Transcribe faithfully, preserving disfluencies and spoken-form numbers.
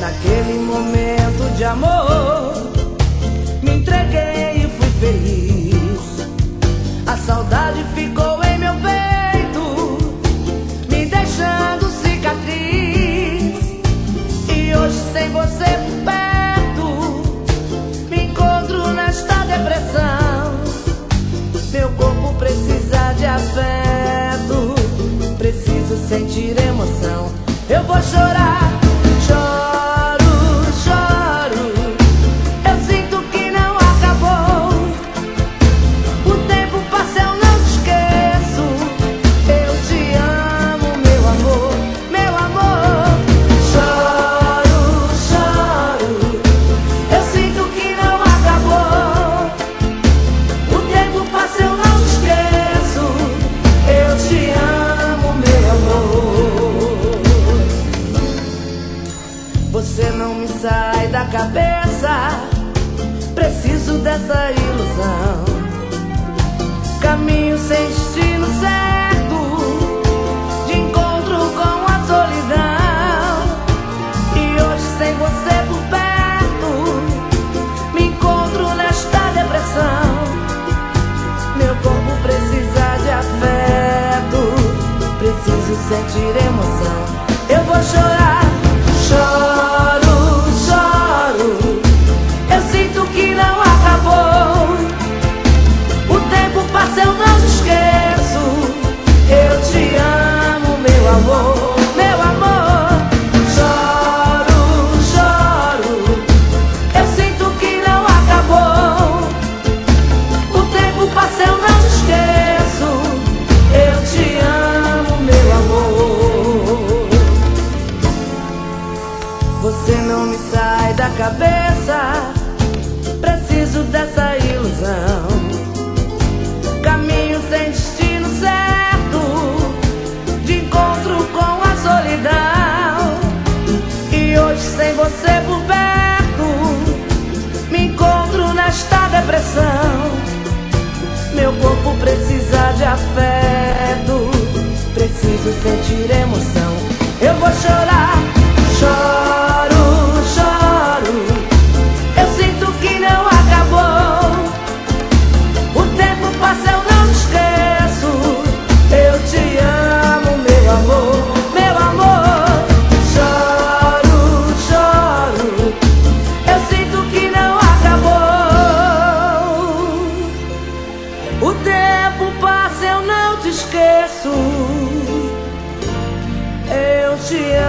Naquele momento de amor, me entreguei e fui feliz. A saudade ficou em meu peito, me deixando cicatriz. E hoje sem você por perto, me encontro nesta depressão. Meu corpo precisa de afeto, preciso sentir emoção. Eu vou chorar, choro, choro. Eu sinto que não acabou. O tempo passa, eu não te esqueço. Eu te amo, meu amor, meu amor. Choro, choro. Eu sinto que não acabou. O tempo passa, eu não te esqueço. Eu te amo, meu amor. Você não me sai da cabeça, preciso dessa ilusão. Caminho sem destino certo, de encontro com a solidão. E hoje sem você por perto, me encontro nesta depressão. Meu corpo precisa de afeto, preciso sentir emoção. Eu vou chorar, choro, choro. Eu sinto que não acabou. O tempo passa, eu não te esqueço. Eu te amo, meu amor, meu amor. Choro, choro. Eu sinto que não acabou. O tempo passa, eu não te esqueço. Eu te amo, meu amor. Você não me sai da cabeça, preciso dessa ilusão. Caminho sem destino certo, de encontro com a solidão. E hoje sem você por perto, me encontro nesta depressão. Meu corpo precisa de afeto, preciso sentir emoção. Eu vou chorar, choro, choro. Eu sinto que não acabou. O tempo passa, eu não te esqueço. Eu te amo, meu amor, meu amor. Choro, choro. Eu sinto que não acabou. O tempo passa, eu não te esqueço. Eu te amo.